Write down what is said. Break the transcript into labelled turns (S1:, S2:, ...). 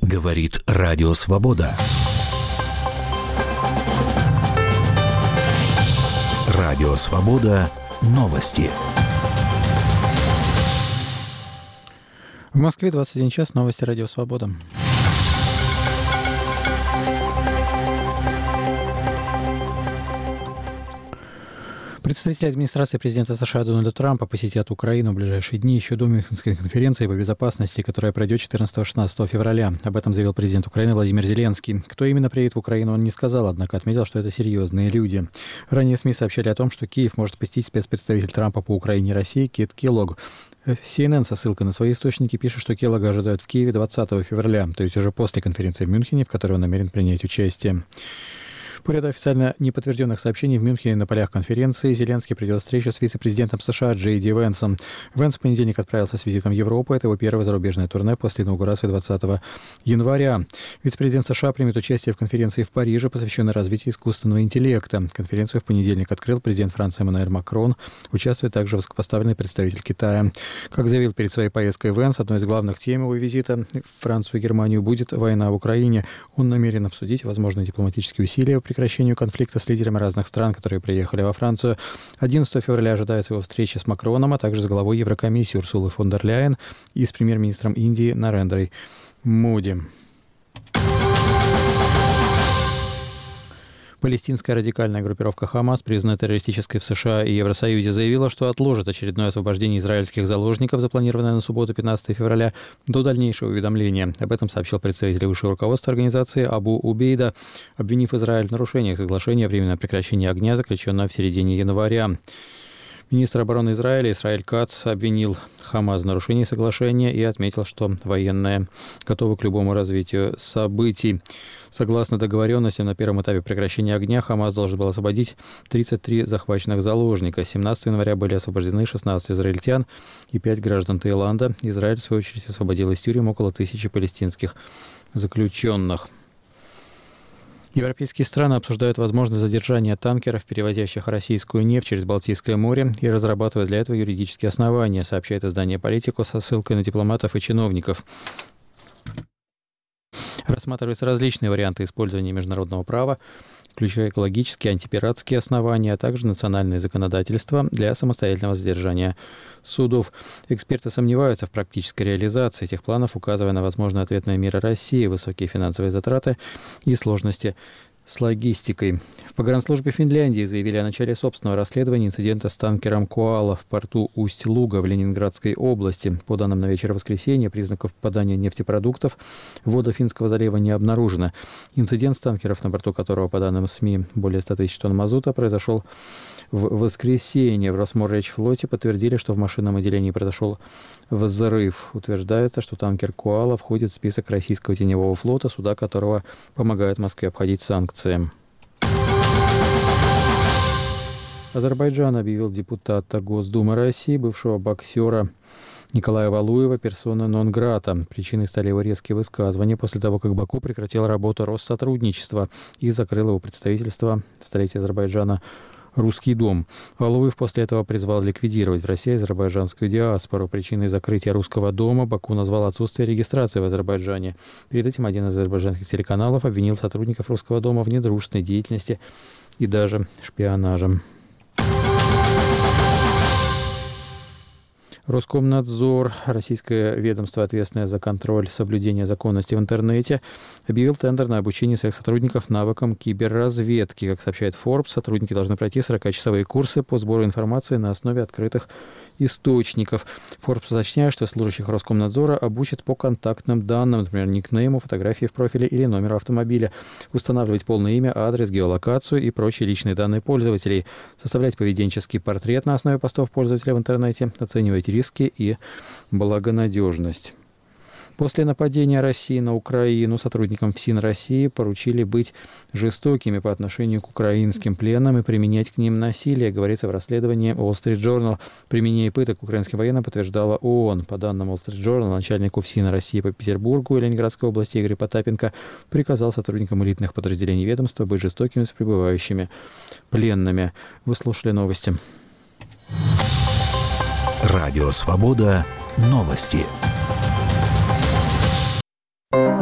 S1: Говорит Радио Свобода. Радио Свобода. Новости.
S2: В Москве 21 час. Новости Радио Свобода. Представители администрации президента США Дональда Трампа посетят Украину в ближайшие дни еще до Мюнхенской конференции по безопасности, которая пройдет 14-16 февраля. Об этом заявил президент Украины Владимир Зеленский. Кто именно приедет в Украину, он не сказал, однако отметил, что это серьезные люди. Ранее СМИ сообщали о том, что Киев может посетить спецпредставитель Трампа по Украине и России Кит Келлог. CNN со ссылкой на свои источники пишет, что Келлога ожидают в Киеве 20 февраля, то есть уже после конференции в Мюнхене, в которой он намерен принять участие. По ряду официально неподтвержденных сообщений в Мюнхене на полях конференции Зеленский провел встречу с вице-президентом США Джей Ди Венсом. Венс в понедельник отправился с визитом в Европу. Это его первое зарубежное турне после инаугурации 20 января. Вице-президент США примет участие в конференции в Париже, посвященной развитию искусственного интеллекта. Конференцию в понедельник открыл президент Франции Эммануэль Макрон. Участвует также высокопоставленный представитель Китая. Как заявил перед своей поездкой Венс, одной из главных тем его визита в Францию и Германию будет война в Украине. Он намерен обсудить возможные дипломатические усилия по прекращению конфликта с лидерами разных стран, которые приехали во Францию. 11 февраля ожидается его встреча с Макроном, а также с главой Еврокомиссии Урсулой фон дер Ляйен и с премьер-министром Индии Нарендрой Моди. Палестинская радикальная группировка «Хамас», признанная террористической в США и Евросоюзе, заявила, что отложит очередное освобождение израильских заложников, запланированное на субботу 15 февраля, до дальнейшего уведомления. Об этом сообщил представитель высшего руководства организации Абу Убейда, обвинив Израиль в нарушениях соглашения о временном прекращении огня, заключенного в середине января. Министр обороны Израиля Исраэль Кац обвинил Хамас в нарушении соглашения и отметил, что военные готовы к любому развитию событий. Согласно договоренности, на первом этапе прекращения огня Хамас должен был освободить 33 захваченных заложника. 17 января были освобождены 16 израильтян и 5 граждан Таиланда. Израиль, в свою очередь, освободил из тюрем около 1000 палестинских заключенных. Европейские страны обсуждают возможность задержания танкеров, перевозящих российскую нефть через Балтийское море, и разрабатывают для этого юридические основания, сообщает издание «Политико» со ссылкой на дипломатов и чиновников. Рассматриваются различные варианты использования международного права, включая экологические, антипиратские основания, а также национальное законодательство для самостоятельного задержания судов. Эксперты сомневаются в практической реализации этих планов, указывая на возможные ответные меры России, высокие финансовые затраты и сложности с логистикой. В погранслужбе Финляндии заявили о начале собственного расследования инцидента с танкером «Коала» в порту Усть-Луга в Ленинградской области. По данным на вечер воскресенья, признаков попадания нефтепродуктов в воды Финского залива не обнаружено. Инцидент с танкеров, на борту которого, по данным СМИ, более 100 тысяч тонн мазута, произошел в воскресенье. В Росморречфлоте подтвердили, что в машинном отделении произошел взрыв. Утверждается, что танкер «Коала» входит в список российского теневого флота, суда которого помогают Москве обходить санкции. Азербайджан объявил депутата Госдумы России, бывшего боксера Николая Валуева, персона нон-грата. Причиной стали его резкие высказывания после того, как Баку прекратил работу Россотрудничества и закрыл его представительство в столице Азербайджана «Русский дом». Валуев после этого призвал ликвидировать в России азербайджанскую диаспору. Причиной закрытия «Русского дома» Баку назвал отсутствие регистрации в Азербайджане. Перед этим один из азербайджанских телеканалов обвинил сотрудников «Русского дома» в недружественной деятельности и даже шпионаже. Роскомнадзор, российское ведомство, ответственное за контроль соблюдения законности в интернете, объявил тендер на обучение своих сотрудников навыкам киберразведки. Как сообщает Forbes, сотрудники должны пройти 40-часовые курсы по сбору информации на основе открытых источников. Forbes уточняет, что служащих Роскомнадзора обучат по контактным данным, например, никнейму, фотографии в профиле или номеру автомобиля, устанавливать полное имя, адрес, геолокацию и прочие личные данные пользователей, составлять поведенческий портрет на основе постов пользователя в интернете, оценивать риски и благонадежность. После нападения России на Украину сотрудникам ФСИН России поручили быть жестокими по отношению к украинским пленным и применять к ним насилие, говорится в расследовании Wall Street Journal. Применение пыток украинским военным подтверждала ООН. По данным Wall Street Journal, начальнику ФСИН России по Петербургу и Ленинградской области Игорь Потапенко приказал сотрудникам элитных подразделений ведомства быть жестокими с пребывающими пленными. Вы слушали новости.
S1: Радио Свобода. Новости.